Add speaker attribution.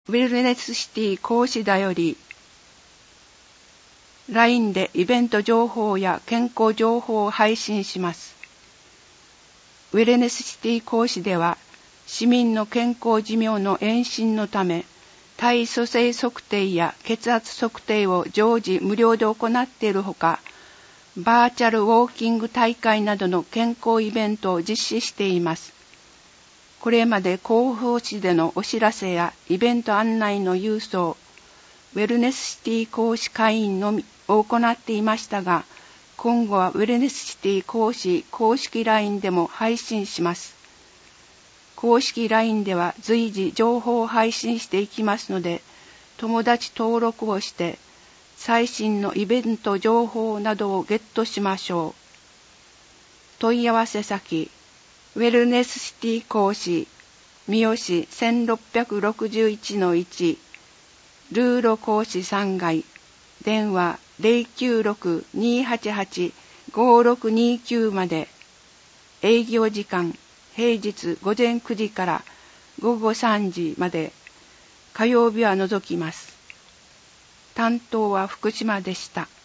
Speaker 1: ウェルネスシティ講師だより LINE でイベント情報や健康情報を配信します。ウェルネスシティ講師では市民の健康寿命の延伸のため体組成測定や血圧測定を常時無料で行っているほか、バーチャルウォーキング大会などの健康イベントを実施しています。これまで広報誌でのお知らせやイベント案内の郵送、ウェルネスシティ講師会員のみを行っていましたが、今後はウェルネスシティ講師公式 LINE でも配信します。公式 LINE では随時情報を配信していきますので、友達登録をして最新のイベント情報などをゲットしましょう。問い合わせ先、ウェルネスシティ講師、三好 1661-1、ルーロ講師3階、電話 096-288-5629 まで。営業時間、平日午前9時から午後3時まで、火曜日は除きます。担当は福島でした。